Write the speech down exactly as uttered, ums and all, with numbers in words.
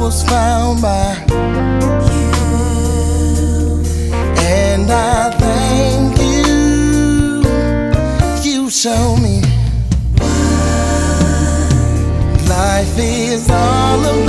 was found by you, and I thank you. You show me life is all about